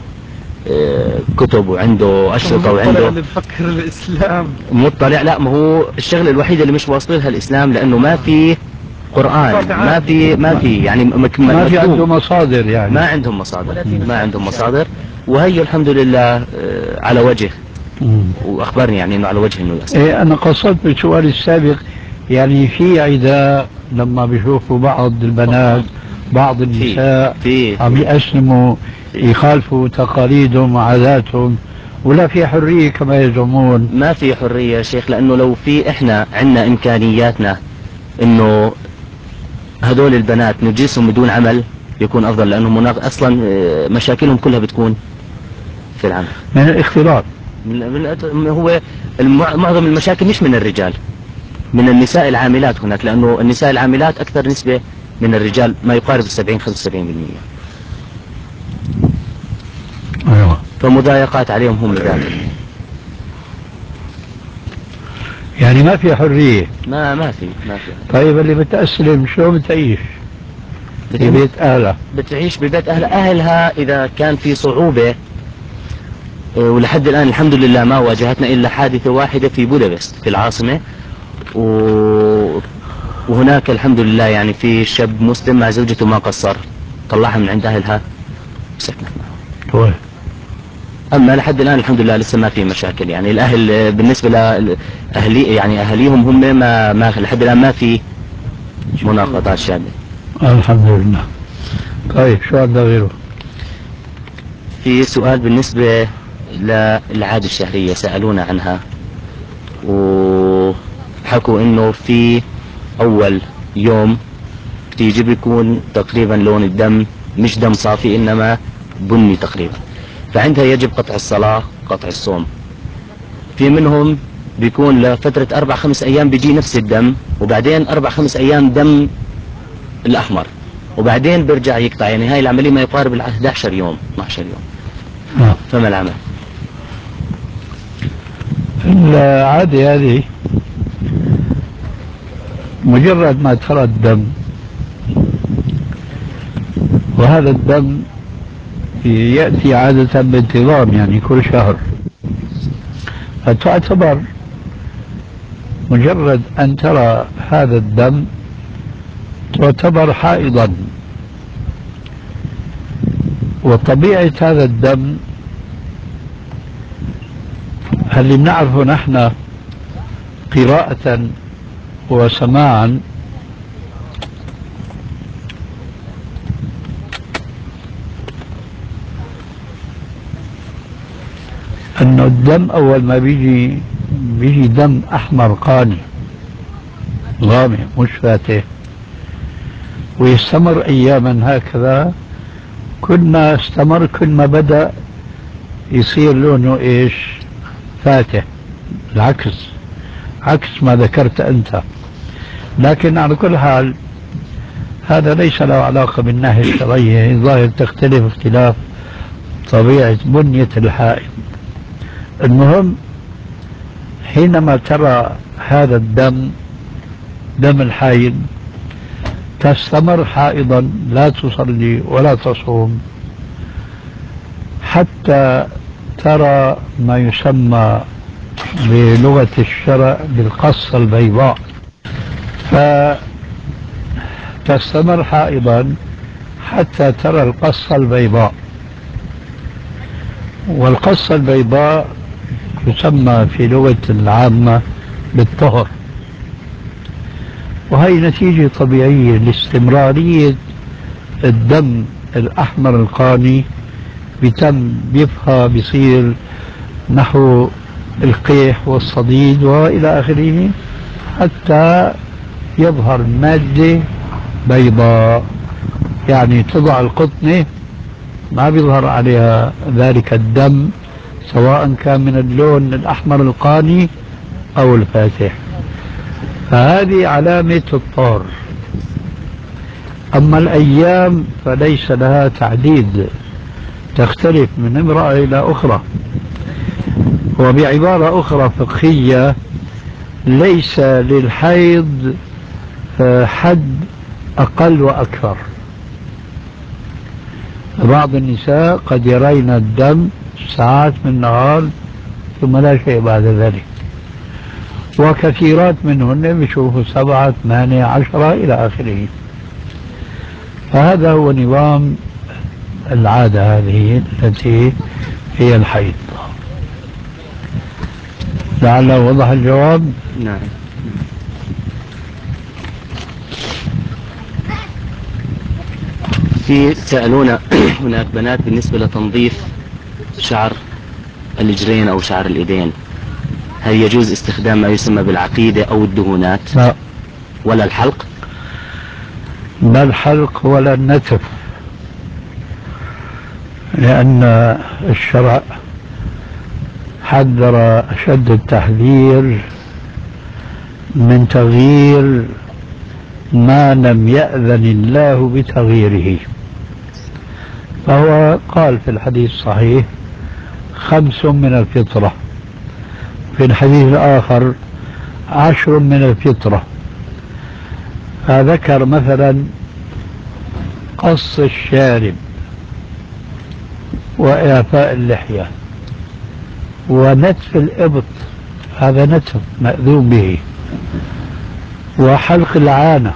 S6: آه كتب وعنده أشرطة وعنده
S5: بفكر الإسلام
S6: مطلع. لا ما هو الشغلة الوحيدة اللي مش واصلها الإسلام لأنه ما في قرآن، ما في ما في يعني مك-
S4: ما في
S6: مكتوب.
S4: عنده مصادر يعني.
S6: ما عندهم مصادر، ما عندهم مصادر. وهي الحمد لله آه، على وجه،
S4: مم.
S6: واخبرني يعني انه على وجه انه يأسلم.
S4: إيه أنا قصدت بالسؤال السابق يعني في عداء لما بيشوفوا بعض البنات بعض النساء
S6: في
S4: عم
S6: في
S4: يأسلموا يخالفوا تقاليدهم وعاداتهم، ولا في حرية كما يزعمون؟
S6: ما في حرية يا شيخ، لانه لو في احنا عندنا امكانياتنا انه هذول البنات نجلسهم بدون عمل يكون افضل، لانهم مناغ... اصلا آه، مشاكلهم كلها بتكون في العمل
S4: من الاختلاط.
S6: من... من... هو المع... معظم المشاكل مش من الرجال، من النساء العاملات هناك، لانه النساء العاملات اكثر نسبة من الرجال، ما يقارب السبعين خمسة وسبعين بالمئة.
S4: أيوة.
S6: فمضايقات عليهم هم ذاتهم.
S4: يعني ما في حرية.
S6: ما ما في ما في
S4: طيب اللي بتأسلم شلون بتعيش في بيت أهلها؟
S6: بتعيش ببيت أهل أهلها إذا كان في صعوبة. آه، ولحد الآن الحمد لله ما واجهتنا إلا حادثة واحدة في بودابست في العاصمة، و... وهناك الحمد لله يعني في شاب مسلم مع زوجته ما قصر، طلعها من عند أهلها وسكنت معهم.
S4: طيب.
S6: أما لحد الآن الحمد لله لسه ما في مشاكل، يعني الأهل آه، بالنسبة لأهلي يعني أهليهم هم ما ما لحد الآن ما في مناقضات شاملة.
S4: الحمد لله. طيب شو عندنا غيره؟
S6: في سؤال بالنسبة للعادة الشهرية سألونا عنها، وحكوا انه في اول يوم بتيجي بيكون تقريبا لون الدم مش دم صافي انما بني تقريبا، فعندها يجب قطع الصلاة قطع الصوم. في منهم بيكون لفترة اربع خمس ايام بيجي نفس الدم، وبعدين اربع خمس ايام دم الاحمر، وبعدين بيرجع يقطع، يعني هاي العملية ما يقارب ال احد عشر يوم اثني عشر يوم.
S4: نعم.
S6: فما العمل؟
S4: العادة هذه مجرد ما ترى الدم، وهذا الدم يأتي عادة بانتظام يعني كل شهر، فتعتبر مجرد أن ترى هذا الدم تعتبر حائضا. وطبيعة هذا الدم اللي بنعرفه نحن قراءة وسماعا أنه الدم أول ما بيجي بيجي دم أحمر قاني غامق مش فاتح، ويستمر أياما هكذا. كل ما استمر كل ما بدأ يصير لونه إيش؟ فاتح، العكس عكس ما ذكرت أنت. لكن على كل حال هذا ليس له علاقة بالناحية الشرعية، الظاهر تختلف اختلاف طبيعة بنية الحائض. المهم حينما ترى هذا الدم دم الحيض تستمر حائضا لا تصلي ولا تصوم حتى ترى ما يسمى بلغة الشرع بالقصة البيضاء، فتستمر حائضا حتى ترى القصة البيضاء، والقصة البيضاء تسمى في لغة العامة بالطهر، وهي نتيجة طبيعية لاستمرارية الدم الأحمر القاني بتم بيبقى بيصير نحو القيح والصديد وإلى آخره حتى يظهر مادة بيضاء، يعني تضع القطنة ما بيظهر عليها ذلك الدم سواء كان من اللون الأحمر القاني أو الفاتح، فهذه علامة الطهر. أما الأيام فليس لها تعديد، تختلف من امرأة إلى أخرى، وبعبارة أخرى فقهية ليس للحيض حد أقل وأكثر. بعض النساء قد يرين الدم ساعات من النهار ثم لا شيء بعد ذلك، وكثيرات منهن بيشوفوا سبعة ثمانية عشرة إلى آخره. فهذا هو نظام العادة هذه التي هي الحيض. لعل وضح الجواب.
S6: نعم. في سألونا هناك بنات بالنسبة لتنظيف شعر الرجلين أو شعر الإيدين، هل يجوز استخدام ما يسمى بالعقيدة أو الدهونات؟
S4: لا،
S6: ولا الحلق؟
S4: لا الحلق ولا النتف، لأن الشرع حذر أشد التحذير من تغيير ما لم يأذن الله بتغييره. فهو قال في الحديث الصحيح خمس من الفطرة، في الحديث الآخر عشر من الفطرة، فذكر مثلا قص الشارب وإعفاء اللحية ونتف الإبط، هذا نتف مأذون به، وحلق العانة.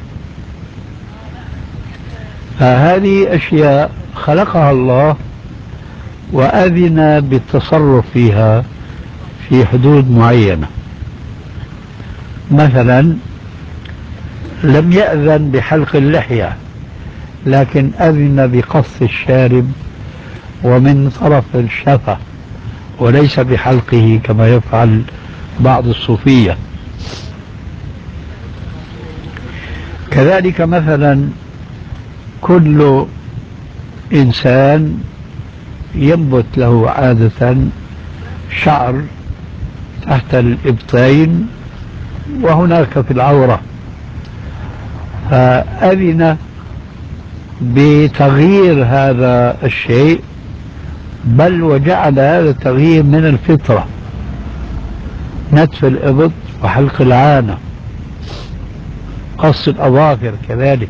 S4: فهذه أشياء خلقها الله وأذن بالتصرف فيها في حدود معينة. مثلا لم يأذن بحلق اللحية لكن أذن بقص الشارب ومن طرف الشفة وليس بحلقه كما يفعل بعض الصوفية. كذلك مثلا كل إنسان ينبت له عادة شعر تحت الإبطين وهناك في العورة، فأذن بتغيير هذا الشيء، بل وجعل هذا التغيير من الفطرة، نتف الإبط وحلق العانة، قص الأظافر كذلك.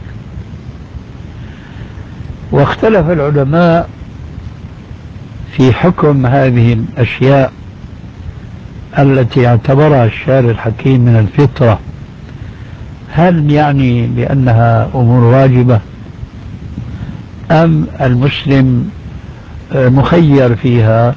S4: واختلف العلماء في حكم هذه الأشياء التي اعتبرها الشارع الحكيم من الفطرة، هل يعني بأنها أمور واجبة أم المسلم مخير فيها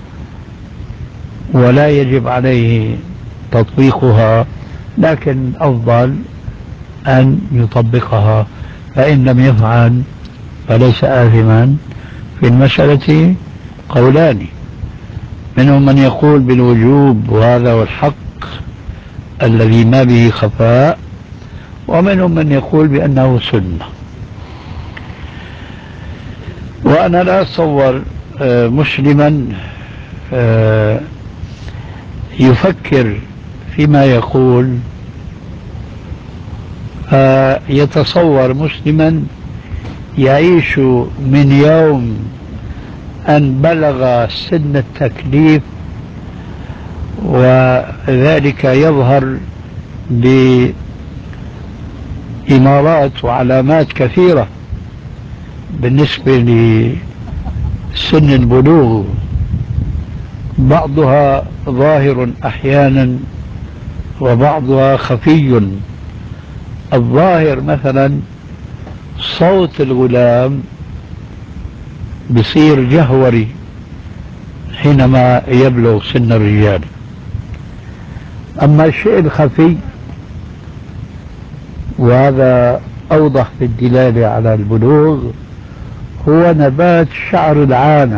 S4: ولا يجب عليه تطبيقها، لكن أفضل أن يطبقها، فإن لم يفعل فليس آثما. في المسألة قولان، منهم من يقول بالوجوب وهذا هو الحق الذي ما به خفاء، ومنهم من يقول بأنه سنة. وأنا لا أتصور مسلما يفكر فيما يقول يتصور مسلما يعيش من يوم أن بلغ سن التكليف وذلك يظهر إمارات وعلامات كثيرة بالنسبة لسن البلوغ، بعضها ظاهر أحيانا وبعضها خفي. الظاهر مثلا صوت الغلام بصير جهوري حينما يبلغ سن الرجال. أما الشيء الخفي، وهذا أوضح في الدلالة على البلوغ، هو نبات شعر العانة.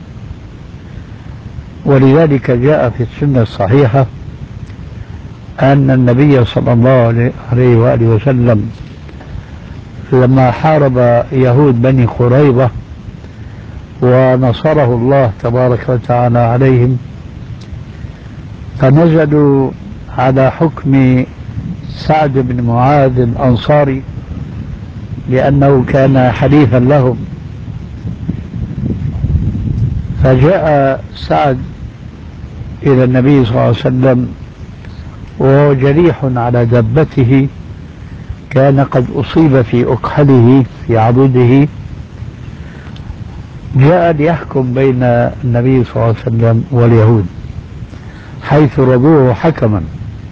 S4: ولذلك جاء في السنة الصحيحة أن النبي صلى الله عليه وآله وسلم لما حارب يهود بني قريظة ونصره الله تبارك وتعالى عليهم، فنزلوا على حكم سعد بن معاذ الأنصاري لأنه كان حليفا لهم. فجاء سعد إلى النبي صلى الله عليه وسلم وهو جريح على دبته، كان قد أصيب في أكحله في عضده. جاء ليحكم بين النبي صلى الله عليه وسلم واليهود حيث رضوه حكما.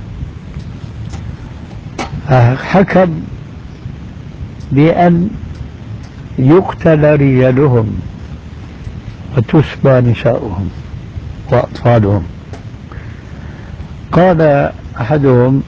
S4: حكم بأن يقتل رجالهم وتسبى نساؤهم وأطفالهم. قال أحدهم،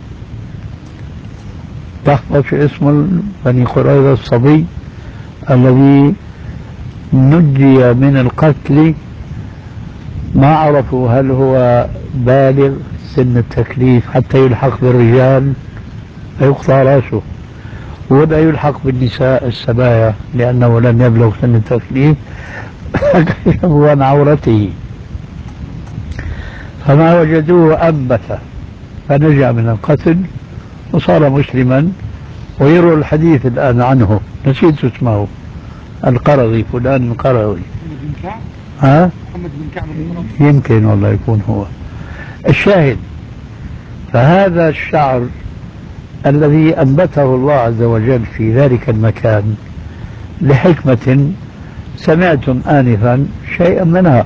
S4: تحفظ اسم بني قريظة الصبي الذي نجي من القتل، ما عرفوا هل هو بالغ سن التكليف حتى يلحق بالرجال فيقطع راسه، ولا يلحق بالنساء السبايا لأنه لم يبلغ سن التكليف فكشفوا عن عورته، فما وجدوه أنبت فنجا من القتل وصار مسلما. ويروى الحديث الآن عنه، نسيت اسمه، القرظي، فلان القرظي.
S3: بن كعب؟
S4: ها؟
S3: محمد بن كعب القرظي.
S4: يمكن والله يكون هو. الشاهد، فهذا الشعر الذي أنبته الله عز وجل في ذلك المكان لحكمة سمعتم آنفا شيئا منها،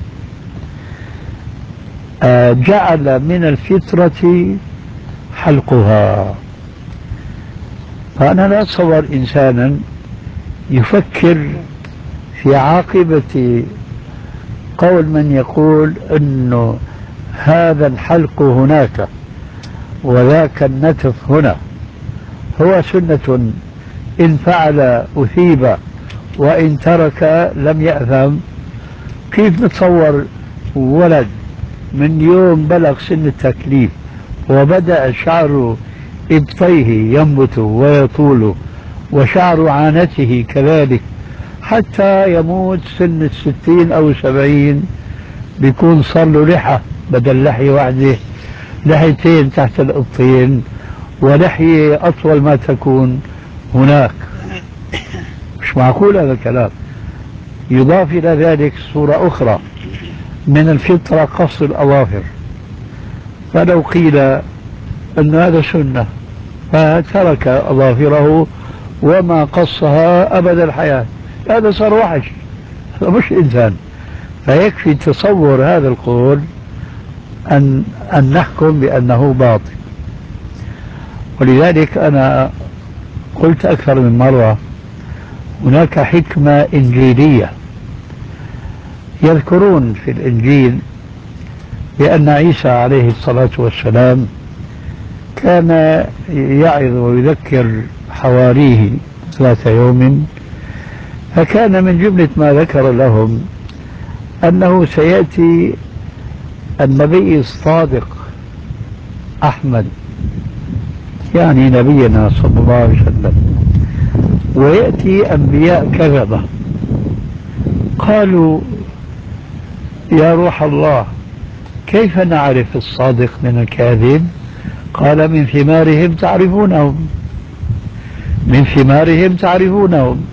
S4: آه جعل من الفطرة حلقها. فأنا لا أتصور إنسانا يفكر في عاقبة قول من يقول أنه هذا الحلق هناك وذاك النتف هنا هو سنة، إن فعل أثيب وإن ترك لم يأثم. كيف نتصور ولد من يوم بلغ سن التكليف وبدأ شعر إبطيه ينبت ويطول وشعر عانته كذلك حتى يموت سن الستين أو سبعين بيكون صار له لحى بدل لحية واحدة، لحيتين تحت الإبطين ولحية أطول ما تكون هناك؟ مش معقول هذا الكلام. يضاف إلى ذلك صورة أخرى من الفطرة قص الأظافر، فلو قيل أن هذا سنة فترك أظافره وما قصها أبد الحياة، هذا صار وحش، هذا مش إنسان. فيكفي تصور هذا القول أن, أن نحكم بأنه باطل. ولذلك أنا قلت أكثر من مرة هناك حكمة إنجيلية. يذكرون في الإنجيل بأن عيسى عليه الصلاة والسلام كان يعظ ويذكر حواريه ذات يوم، فكان من جملة ما ذكر لهم أنه سيأتي النبي الصادق أحمد، يعني نبينا صلى الله عليه وسلم، ويأتي أنبياء كذبة. قالوا يا روح الله كيف نعرف الصادق من الكاذب؟ قال من ثمارهم تعرفونهم، من ثمارهم تعرفونهم.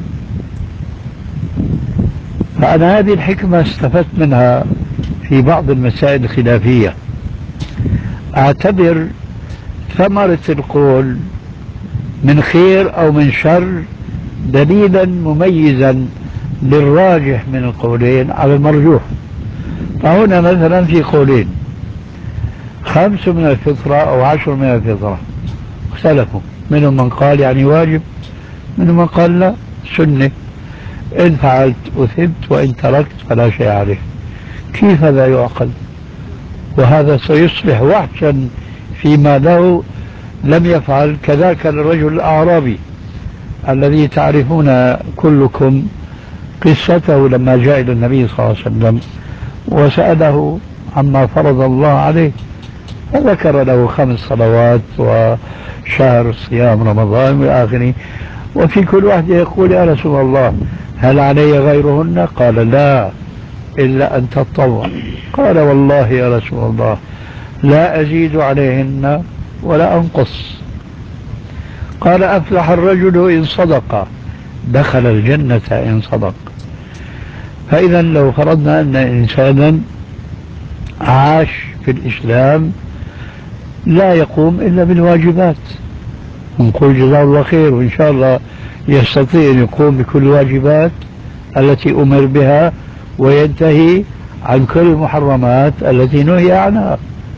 S4: فأنا هذه الحكمة استفدت منها في بعض المسائل الخلافية. أعتبر ثمرة القول من خير أو من شر دليلا مميزا للراجح من القولين على المرجوح. فهنا مثلا في قولين، خمس من الفطرة أو عشر من الفطرة، اختلفوا، منهم من قال يعني واجب، منهم من قال لا سنة، إن فعلت أثبت وإن تركت فلا شيء عليه. كيف لا يعقل؟ وهذا سيصبح وحشا فيما له لم يفعل. كذاك الرجل الأعرابي الذي تعرفون كلكم قصته لما جاء إلى النبي صلى الله عليه وسلم وسأله عما فرض الله عليه، فذكر له خمس صلوات وشهر صيام رمضان إلى آخره، وفي كل واحد يقول يا رسول الله هل علي غيرهن؟ قال لا إلا أن تطوع. قال والله يا رسول الله لا أزيد عليهن ولا أنقص. قال أفلح الرجل إن صدق، دخل الجنة إن صدق. فإذا لو فرضنا أن إنسانا عاش في الإسلام لا يقوم إلا بالواجبات، نقول جزاه الله خير، وإن شاء الله يستطيع أن يقوم بكل الواجبات التي أمر بها وينتهي عن كل المحرمات التي نهي عنها.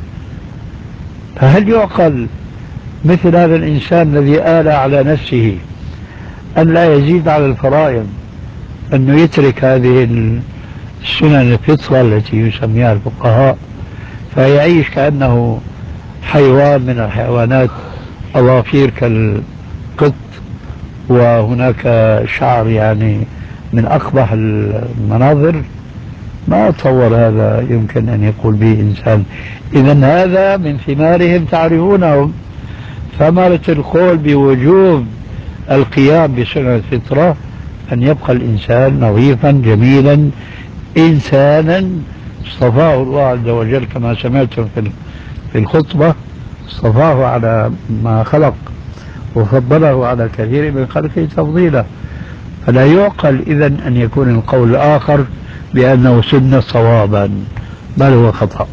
S4: فهل يعقل مثل هذا الإنسان الذي آل على نفسه أن لا يزيد على الفرائض أنه يترك هذه السنن الفطرة التي يسميها الفقهاء فيعيش كأنه حيوان من الحيوانات، أظافير كالقط وهناك شعر يعني من أقبح المناظر؟ ما أتصور هذا يمكن أن يقول به إنسان. إذن هذا من ثمارهم تعرفونهم. ثمرة القول بوجوب القيام بسنة الفطرة أن يبقى الإنسان نظيفا جميلا إنسانا اصطفاه الله عز وجل كما سمعتم في الخطبة، اصطفاه على ما خلق وفضله على كثير من خلقه تفضيلا. فلا يعقل إذن أن يكون القول الآخر بأنه سنة صوابا، بل هو خطأ.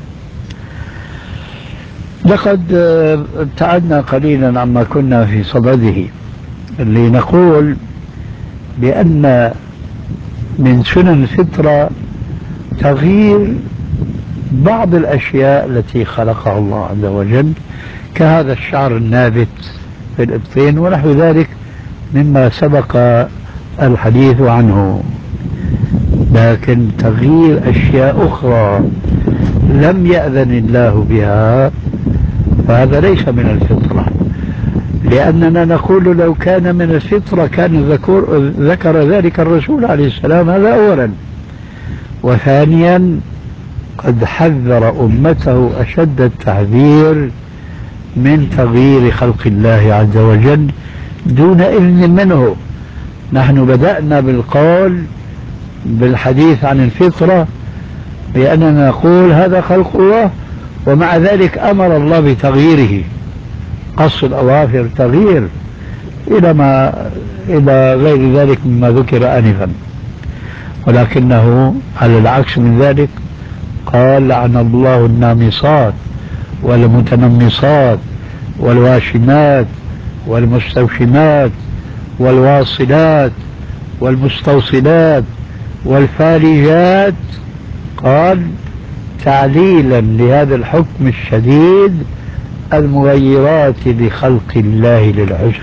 S4: لقد ابتعدنا قليلا عما كنا في صدده، لنقول بأن من سنن الفطرة تغيير بعض الأشياء التي خلقها الله عز وجل، كهذا الشعر النابت في الإبطين ونحو ذلك مما سبق الحديث عنه. لكن تغيير أشياء أخرى لم يأذن الله بها فهذا ليس من الفطرة، لأننا نقول لو كان من الفطرة كان ذكر, ذكر ذلك الرسول عليه السلام. هذا أولا. وثانيا قد حذر أمته أشد التحذير من تغيير خلق الله عز وجل دون إذن منه. نحن بدأنا بالقول بالحديث عن الفطرة بأننا نقول هذا خلق الله، ومع ذلك أمر الله بتغييره، قص الأظافر تغيير إلى ما إلى غير ذلك مما ذكر آنفا. ولكنه على العكس من ذلك قال لعن الله النامصات والمتنمصات والواشمات والمستوشمات والواصلات والمستوصلات والفالجات، قال تعليلا لهذا الحكم الشديد المغيرات لخلق الله للحسن.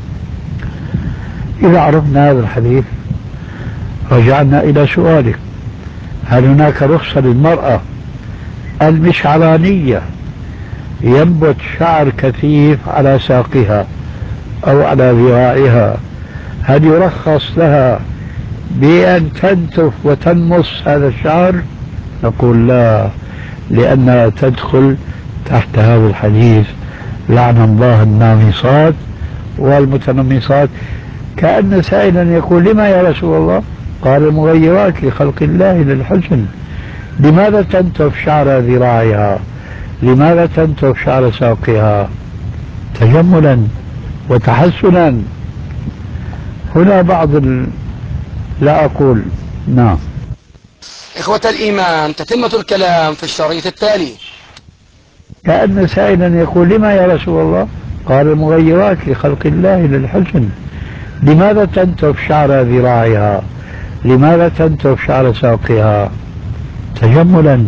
S4: إذا عرفنا هذا الحديث رجعنا إلى سؤالك، هل هناك رخصة للمرأة المشعرانية ينبت شعر كثيف على ساقها أو على ذراعها، هل يرخص لها بأن تنتف وتنمص هذا الشعر؟ نقول لا، لأنها تدخل تحت هذا الحديث لعن الله النامصات والمتنمصات. كأن سائلا يقول لما يا رسول الله؟ قال المغيرات لخلق الله للحسن. لماذا تنتف شعر ذراعها؟ لماذا تنتف شعر ساقها؟ تجملا وتحسنا. هنا بعض ال... لا أقول نعم.
S2: إخوة الإيمان، تتمة الكلام في الشريط التالي.
S4: كأن سائلا يقول لما يا رسول الله؟ قال المغيرات لخلق الله للحسن. لماذا تنتف شعر ذراعها؟ لماذا تنتف شعر ساقها؟ تجملا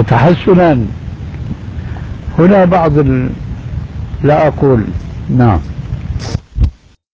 S4: وتحسنا. هنا بعض ال... لا أقول نعم.